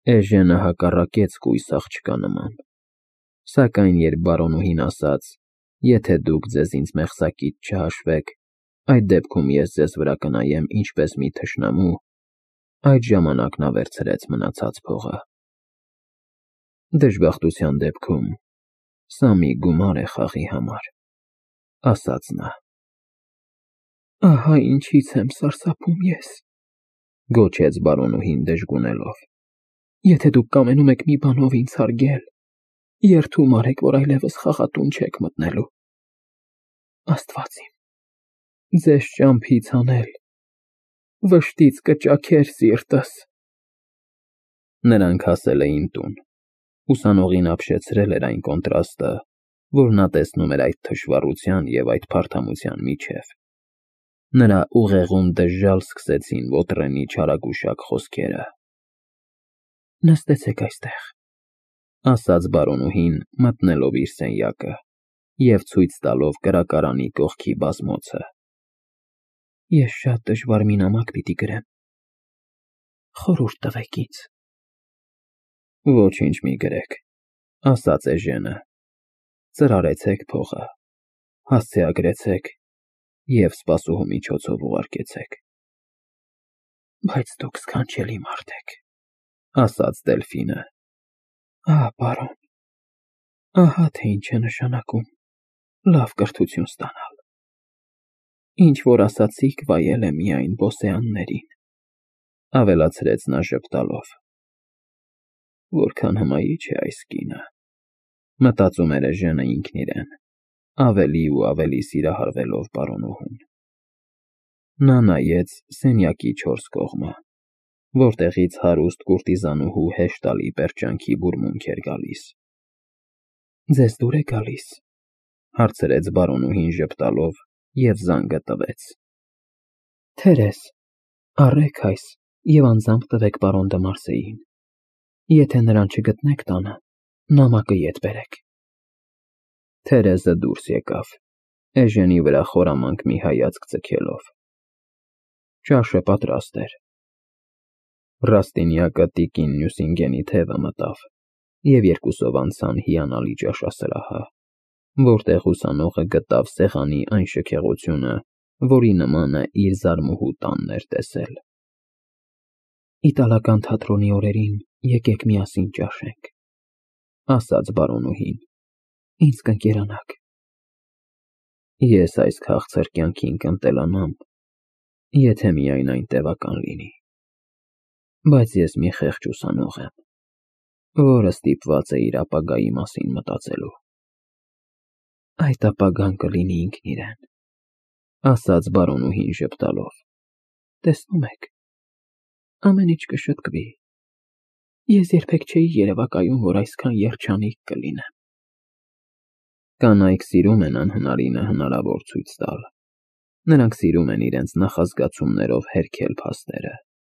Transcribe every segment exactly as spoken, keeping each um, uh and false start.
Էժենը հակառակեց կույս աղջկա նման, սակայն երբ բարոնուհին ասաց. «Եթե դուք ձեզ ինձ մեղսակից չհաշվեք, այդ դեպքում ես ձեզ վրա կնայեմ ինչպես մի թշնամու», այդ ժամանակ նա վերցրեց մնացած փողը։ «Դժբախտության դեպքում սա մի գումար է խաղի համար», ասաց նա։ «Ահա ինչից եմ սարսափում ես», գոչեց բարոնուհին դժգունելով։ «Եթե դուք կամենում եք մի բանով ինձ հարգել, երդում արեք, որ այլևս խաղատուն չեք մտնելու։ Աստված իմ, ձեզ ճամփից հանել, վշտից կճաքեր սիրտս»։ Նրանք հասել էին տուն։ Ուսանողին ապշեցրել էր այն կոնտրաստը, որ նա տեսնում էր այդ թշվառության և այդ փարթամության միջև։ Նրա ուղեղում դժժալ սկսեցին ոտռենի չարագուշակ խոսքերը։ «Նստեցեք այստեղ», ասաց բարոնուհին, մտնելով իր սենյակը և ցույց տալով կրակարանի կողքի բազմոցը։ «Ես շատ դժվար մի նամակ պիտի գրեմ, խորհուրդ տվեք ինձ»։ «Ոչինչ մի գրեք», ասաց էժենը, «ծրարեցեք փողը, հասցեագրեցեք և սպասուհու միջոցով ուղարկեցեք»։ «Բայց դուք սքանչելի մարդ եք», ասաց Դելֆինը։ «Ահ, պարոն, ահա թե ինչ է նշանակում լավ կրթություն ստանալ։ Ինչ որ ասացիք, վայել է միայն բոսեաններին», ավելացրեց նա ժպտալով։ «Որքան հմայիչ է այս կինը», մտածում էր էժենը ինքն իրեն, ավելի ու ավելի սիրահարվելով բարոնուհուն։ Նա նայեց սենյակի չորս կողմը, որտեղից հարուստ կուրտիզանուհու հեշտալի պերճանքի բուրմունք էր գալիս։ «Ձեզ դուր է գալիս», հարցրեց բարոնուհին ժպտալով և զանգը տվեց։ «Թերես, առեք այս և անձամբ տվեք պարոն դը Մարսեյին։ Եթե նրան չգտնեք տանը, նամակը ետ բերեք»։ Թերեզը դուրս եկավ, էժենի վրա խորամանկ մի հայացք ձգելով։ Ճաշը պատրաստ էր։ Ռաստինյակը տիկին Նյուսինգենի թևը մտավ, և երկուսով անցան հիանալի ճաշասրահը, որտեղ ուսանողը գտավ սեղանի այն շքեղությունը, որի նմանը իր զարմուհու տանն էր տեսել։ «Իտալական թատրոնի օրերին եկեք միասին ճաշենք», ասաց բարոնուհին։ «Ինձ կընկերանաք»։ «Ես այս քաղցր կյանքին կընտելանամ, եթե միայն այն տևական լինի, բայց ես մի խեղճ ուսանող եմ, որը ստիպված է իր ապագայի մասին մտածելու»։ «Այդ ապագան կլինի ինքն իրեն», ասաց բարոնուհին ժպտալով։ «Տեսնում եք, ամեն ինչ կշտկվի։ Ես երբեք չէի երևակայում, որ այսքան երջանիկ կլինեմ»։ Կանայք սիրում են անհնարինը հնարավոր ցույց տալ։ Նրանք սիրում են իրենց նախազգացումներով հերքել փաստերը։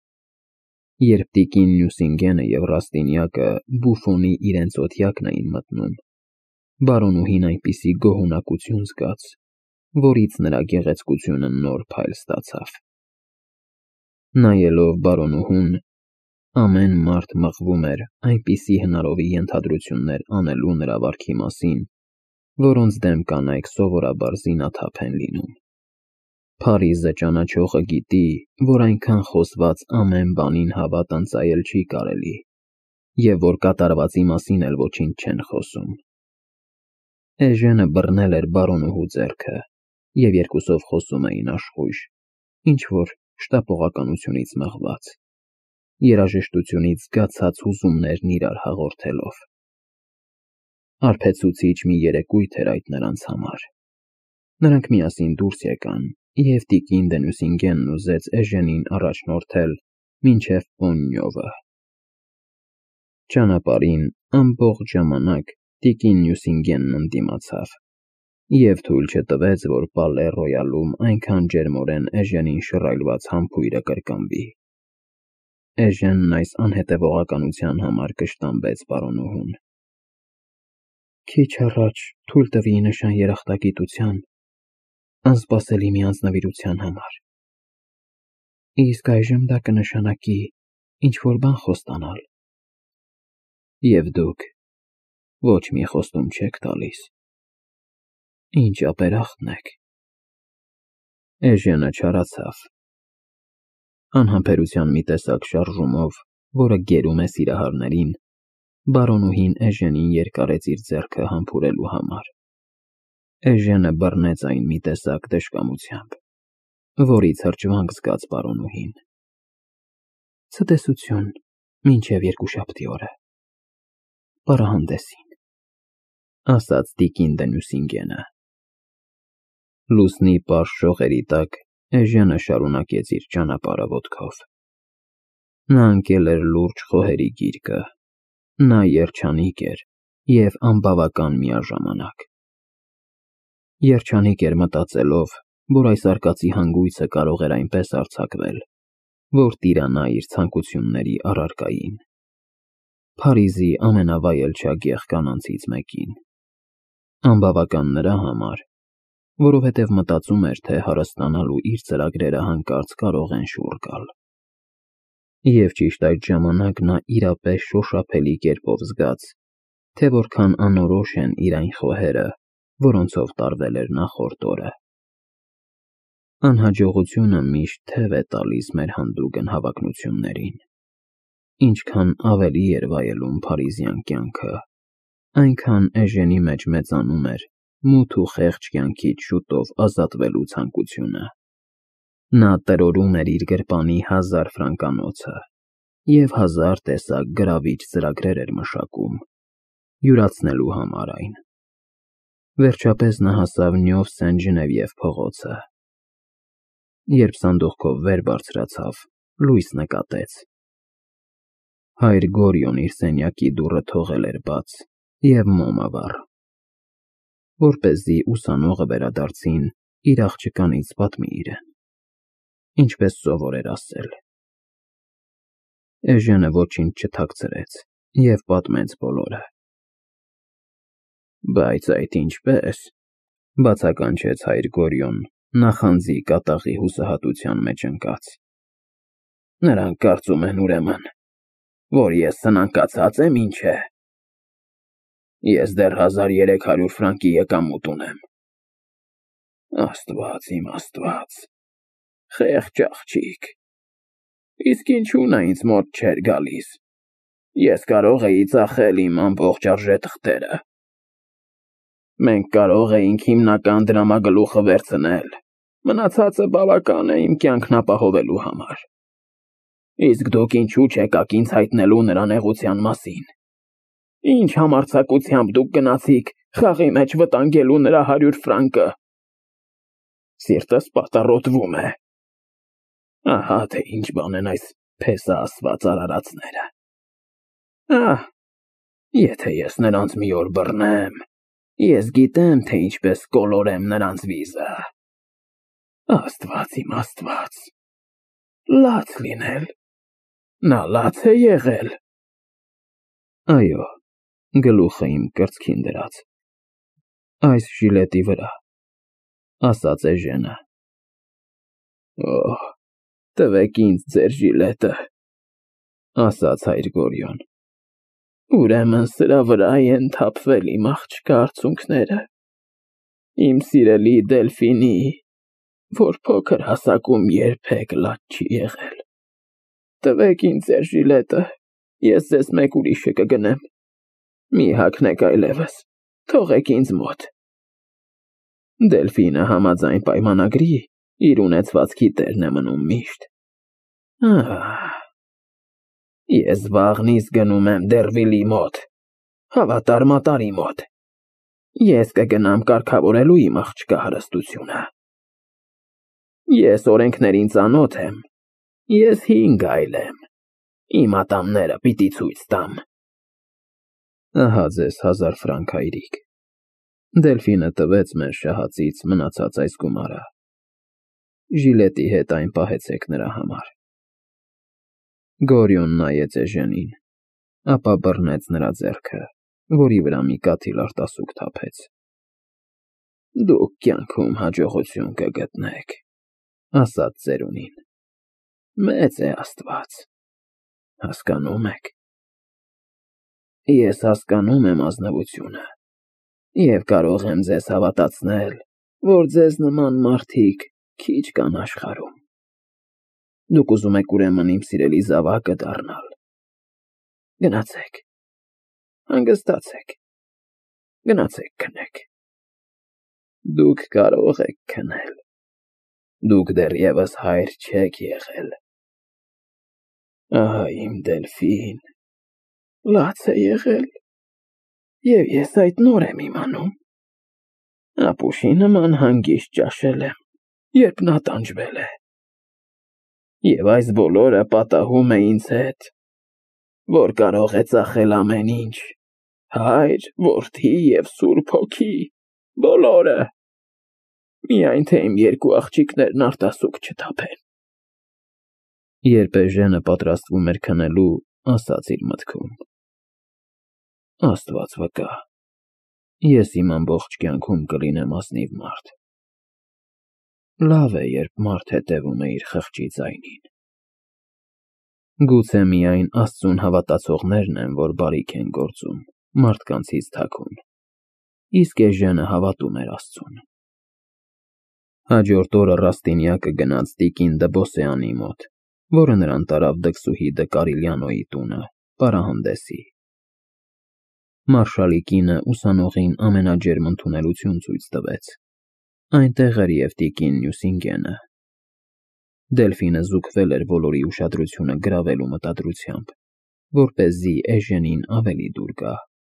Երբ տիկին Նյուսինգենը և Ռաստինյակը բուֆոնի իրենց օթյակն էին մտնում, բարոնուհին այնպիսի գոհունակություն զգաց, որից նրա գեղեցկությունը նոր փայլ ստացավ։ Նայելով բարոնուհուն, ամեն մարդ մղվում էր այնպիսի հնարովի ենթադրություններ անելու նրա վարքի մասին, որոնց դեմ կանայք սովորաբար զինաթափ են լինում։ Փարիզը ճանաչողը գիտի, որ այնքան խոսված ամեն բանին հավատ ընծայել չի կարելի, և որ կատարվածի մասին էլ ոչինչ չեն խոսում։ Էժենը բռնել էր բարոնուհու ձեռքը, և երկուսով խոսում էին աշխույժ, ինչ-որ շտապողականությունից մղված, երաժշտությունից զգացած հուզումներն իրար հաղորդելով։ Արբեցուցիչ մի երեկույթ էր այդ նրանց համար։ Նրանք միասին դուրս եկան, և տիկին դը Նյուսինգենն ուզեց էժենին առաջնորդել մինչև Պոննյովը։ Ճանապարհին ամբողջ ժամանակ տիկին Նյուսինգենն ընդդիմացավ և թույլ չտվեց, որ Պալե Ռոյալում այնքան ջերմորեն էժենին շռայլված համբույրը կրկնվի։ Էժենն այս անհետևողականության համար կշտամբեց բարոնուհուն։ «Քիչ առաջ թույլ տվի նշան երախտագիտության, անսպասելի մի անձնվիրության համար, իսկ այժմ դա կնշանակի ինչ֊որ բան խոստանալ, Եվ դուք ոչ մի խոստում չեք տալիս։ Ինչ ապերախտն եք։ Էժենը չարացավ։ Անհամբերության մի տեսակ շարժումով, որը գերում է սիրահարներին, բարոնուհին Էժենին երկարեց իր ձեռքը համբուրելու համար։ Էժենը բռնեց այն մի տեսակ դժկամությամբ, որից հրճվանք զգաց բարոնուհին։ Ցտեսություն, մինչև երկուշաբթի օրը։ Պարահանդեսին, ասաց տիկին Դենյուսինգենը։ Լուսնի պարզ շողերի տակ Էժենը շարունակեց իր ճանապարհը ոտքով։ Նա ընկել էր լուրջ խոհերի գիրկը, նա երջանիկ էր և անբավական միաժամանակ։ Երջանիկ էր մտածելով, որ այս արկածի հանգույցը կարող էր այնպես արձակվել, որ տիրանա իր ցանկությունների առարկային, Փարիզի ամենավայելչագեղ կանանցից մեկին։ Անբավական նրա համար, որովհետև մտածում էր, թե հարստանալու իր ծրագրերը հանկարծ կարող են շուռ գալ։ Եվ ճիշտ այդ ժամանակ նա իրապես շոշափելի կերպով զգաց, թե որքան անորոշ են իր այն խոհերը, որոնցով տարվել էր նախորդ օրը։ Անհաջողությունը միշտ թև է տալիս մեր հանդուգն հավակնություններին։ Ինչքան ավելի էր վայելում փարիզյան կյանքը, այնքան Էժենի մեջ մեծանում էր մութ ու խեղճ կյանքից շուտով ազատվելու ցանկությունը։ Նա տրորում էր իր գրպանի հազար ֆրանկանոցը և հազար տեսակ գրավիչ ծրագրեր էր մշակում, յուրացնելու համար այն։ Վերջապես նա հասավ Նյով Սեն-Ժնևիև փողոցը։ Երբ սանդուղքով վեր բարձրացավ, լույս նկատեց։ Հայր Գորյոն իր սենյակի դուռը թողել էր բաց և մոմը վառ, որպեսզի ուսանողը վերադարձին իր աղջկանից պատմի իրեն, ինչպես սովոր էր ասել։ Էժենը ոչինչ չթաքցրեց և պատմեց բոլորը։ Բայց այդ ինչպե՞ս, բացականչեց հայր Գորյոն, նախանձի կատաղի հուսահատության մեջ ընկած։ Նրանք կարծում են, ուրեմն, որ ես սնանկացած եմ, ինչ է։ Ես դեռ հազար երեք հարյուր ֆրանկի եկամուտ ունեմ։ Աստված իմ Աստված, խեղճ աղջիկ, իսկ ինչու նա ինձ մոտ չէր գալիս։ Ես կարող էի ծախել իմ ամբողջ արժեթղթերը։ Մենք կարող էինք հիմնական դրամագլուխը վերցնել, մնացածը բավական է իմ կյանքն ապահովելու համար։ Իսկ դուք ինչու չեկաք ինձ հայտնելու նրա նեղության մասին։ Ինչ համարձակությամբ դուք գնացիք խաղի մեջ վտանգելու նրա հարյուր ֆրանկը։ Սիրտս պատառոտվում է։ Ահա թե ինչ բան են այս փեսա ասված արարածները։ Ահ, եթե ես նրանց մի օր բռնեմ, ես գիտեմ, թե ինչպես կոլորեմ նրանց վիզը։ Աստված իմ Աստված, լաց լինել, նա լաց է եղել։ Այո, գլուխը իմ կրծքին դրած, այս ժիլետի վրա, ասաց Էժենը։ Օհ, տվեք ինձ ձեր ժիլետը, ասաց հայր Գորյոն։ Ուրեմն սրա վրա են թափվել իմ աղջկա արցունքները, իմ սիրելի Դելֆինի, որ փոքր հասակում երբեք լաց չի եղել։ Տվեք ինձ ձեր ժիլետը, ես ձեզ մեկ ուրիշը կգնեմ։ Մի հագնեք այլևս, թողեք ինձ մոտ։ Դելֆինը համաձայն պայմանագրի իր ունեցվածքի տերն է մնում միշտ։ Ահ, ես վաղնից գնում եմ Դերվիլի մոտ, հավատար-մատարի մոտ։ Ես կգնամ կարգավորելու իմ աղջկա հարստությունը։ Ես օրենքներին ծանոթ եմ, ես հինգ այլ եմ, իմ ատամները պիտի ցույց տամ։ Ահա ձեզ հազար ֆրանկ, հայրիկ։ Դելֆինը տվեց մեր շահածից մնացած այս գումարը։ Ժիլետի հետ այն պահեցեք նրա համար։ Գորյոն նայեց Էժենին, ապա բռնեց նրա ձեռքը, որի վրա մի կաթիլ արտասուք թափեց։ Դուք կյանքում հաջողություն կգտնեք, ասաց ծերունին։ Մեծ է Աստված, հասկանում եք։ Ես հասկանում եմ ազնվությունը և կարող եմ ձեզ հավատացնել, որ ձեզ նման մարդիկ քիչ կան աշխարհում։ Դուք ուզում եք ուրեմն իմ սիրելի զավակը դառնալ։ Գնացեք, հանգստացեք, գնացեք քնեք։ Դուք կարող եք քնել։ Դուք դեռևս հայր չեք եղել։ Ահա իմ Դելֆին, լաց է եղել, և ես այդ նոր եմ իմանում։ Ապուշի նման հանգիստ ճաշել եմ, երբ նա տանջվել է։ Եվ այս բոլորը պատահում է ինձ հետ, որ կարող է ծախել ամեն ինչ, Հայր, Որդի և Սուրբ Հոգի, բոլորը, միայն թե իմ երկու աղջիկներն արտասուք չթափեն։ Երբ Էժենը պատրաստվում էր քնելու, ասաց իր մտքում. Աստված վկա, ես իմ ամբողջ կյանքում կլինեմ ազնիվ մարդ։ Լավ է, երբ մարդ հետևում է իր խղճի ձայնին։ Գուցե միայն Աստծուն հավատացողներն են, որ բարիք են գործում, մարդկանցից թաքուն, իսկ Էժենը հավատում էր Աստծուն։ Հաջորդ օրը Ռաստինյակը գնաց տիկին Դբոսեանի մոտ, որը նրան տարավ դքսուհի Դկարիլյանոյի տունը, պարահանդեսի։ Մարշալի կինը ուսանողին ամենաջերմ ընդունելություն ցույց տվեց։ Այնտեղ էր և տիկին Նյուսինգենը։ Դելֆինը զուգվել էր բոլորի ուշադրությունը գրավելու մտադրությամբ, որպեսզի Էժենին ավելի դուր գա։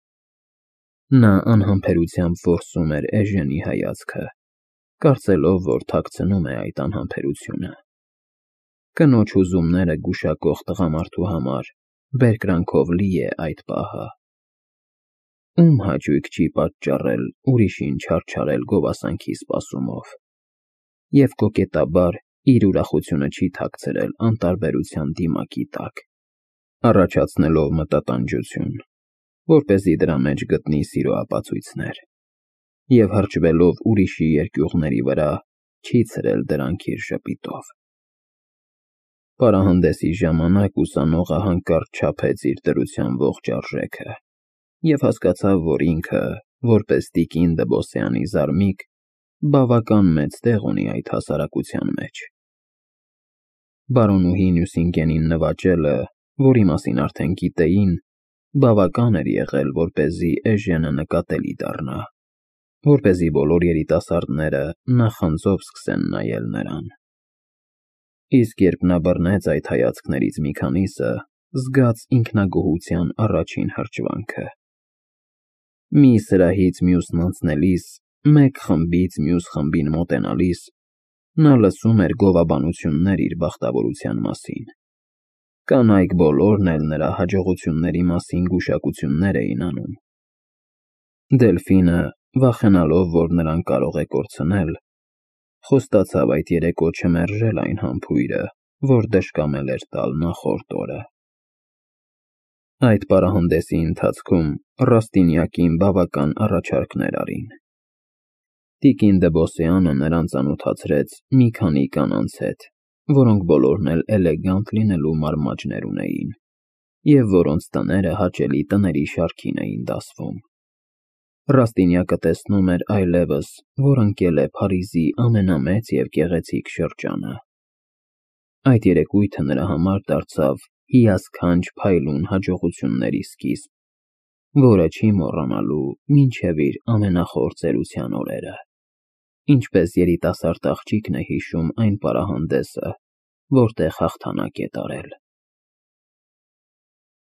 Նա անհամբերությամբ որսում էր Էժենի հայացքը, կարծելով, որ թաքցնում է այդ անհամբերությունը։ Կնոջ հուզումները գուշակող տղամարդու համար բերկրանքով լի է այդ պահը։ Ում հաճույք չի պատճառել ուրիշին չարչարել գովասանքի սպասումով, և կոկետաբար իր ուրախությունը չի թաքցրել անտարբերության դիմակի տակ, առաջացնելով մտատանջություն, որպեսզի դրա մեջ գտնի սիրո ապացույցներ, և հրճվելով ուրիշի երկյուղների վրա չի ցրել դրանք իր ժպիտով։ Պարահանդեսի ժամանակ ուսանողը հանկարծ չափեց իր դրության ողջ արժեքը և հասկացավ, որ ինքը, որպես տիկին Դբոսեանի զարմիկ, բավական մեծ տեղ ունի այդ հասարակության մեջ։ Բարոնուհի Նյուսինգենին նվաճելը, որի մասին արդեն գիտեին, բավական էր եղել, որպեսզի Էժենը նկատելի դառնա, որպեսզի բոլոր երիտասարդները նախանձով սկսեն նայել նրան։ Իսկ երբ նա բռնեց այդ հայացքներից մի քանիսը, զգաց ինքնագոհության առաջին հրճվանքը։ Մի սրահից մյուսն անցնելիս, մեկ խմբից մյուս խմբին մոտենալիս, նա լսում էր գովաբանություններ իր բախտավորության մասին։ Կանայք բոլորն էլ նրա հաջողությունների մասին գուշակություններ էին անում։ Դելֆինը, վախենալով, որ նրան կարող է կորցնել, խոստացավ այդ երեկո չմերժել այն համբույրը, որ դժկամել էր տալ նախորդ օրը։ Այդ պարահանդեսի ընթացքում Ռաստինյակին բավական առաջարկներ արին։ Տիկին Դբոսեանը նրան ծանոթացրեց մի քանի կանանց հետ, որոնք բոլորն էլ էլեգանտ լինելու մարմաճներ ունեին, և որոնց տները հաճելի տների շարքին էին դասվում։ Ռաստինյակը տեսնում էր այլևս, որ ընկել է Փարիզի ամենամեծ և գեղեցիկ շրջանը։ Այդ երեկույթը նրա համար դարձավ հիասքանչ փայլուն հաջողությունների սկիզբ, որը չի մոռանալու մինչև իր ամենախոր ծերության օրերը, ինչպես երիտասարդ աղջիկն է հիշում այն պարահանդեսը, որտեղ հաղթանակ է տարել։